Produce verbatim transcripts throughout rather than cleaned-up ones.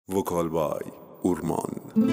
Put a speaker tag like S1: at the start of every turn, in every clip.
S1: وکال بای اورمان.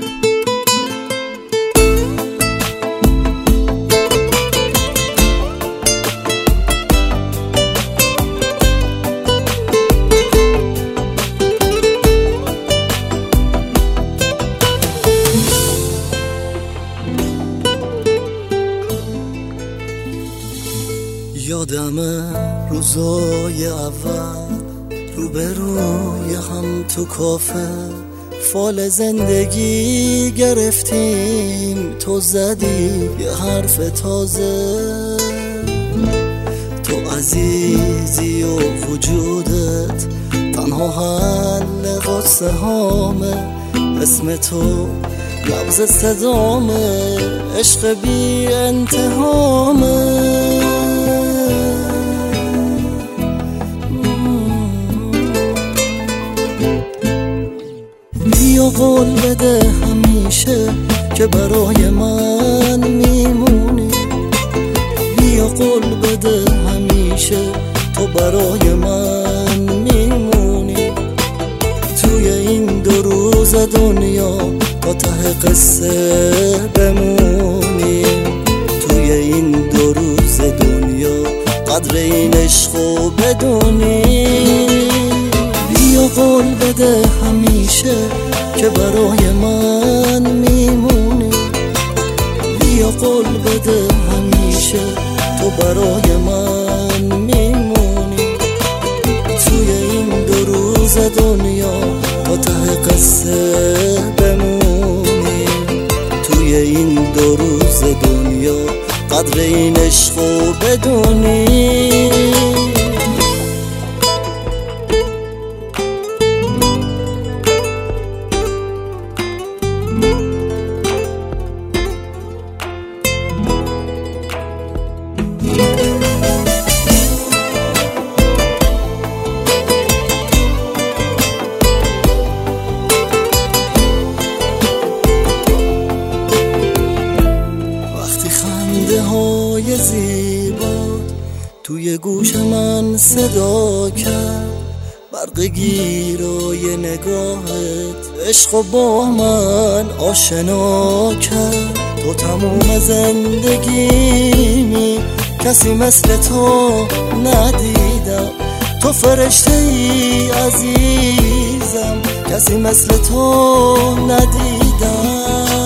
S2: یادمه روزای اول روبروی هم تو کافه فال زندگی گرفتیم، تو زدی یه حرف تازه، تو عزیزی و وجودت تنها حل قصه هامه، اسم تو لفظ صدامه، عشق بی انتهامه. بیا قول بده همیشه که برای من میمونی، بیا قول بده همیشه تو برای من میمونی، توی این دو روز دنیا تا ته قصه بمونی، توی این دو روز دنیا قدر این عشقو بدونی. بیا قول بده همیشه که برای من میمونی، بیا قول بده همیشه تو برای من میمونی، توی این دو روز دنیا تا ته قصه بمونی، توی این دو روز دنیا قدر این عشقو بدونی. های زیبات توی گوش من صدا کرد، برق گیرای نگاهت عشق با من آشنا کرد، تو تموم زندگیمی کسی مثل تو ندیدم، تو فرشته ای عزیزم کسی مثل تو ندیدم.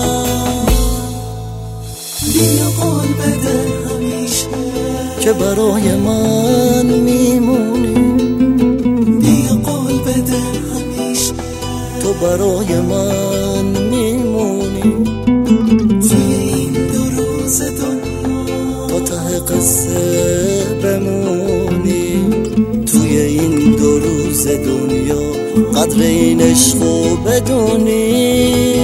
S2: بیا قول بده همیشه که برای من میمونی، بیا قول بده همیشه تو برای من میمونی، توی این دو روز دنیا تا ته قصه بمونی، توی این دو روز دنیا قدر این عشقو بدونی.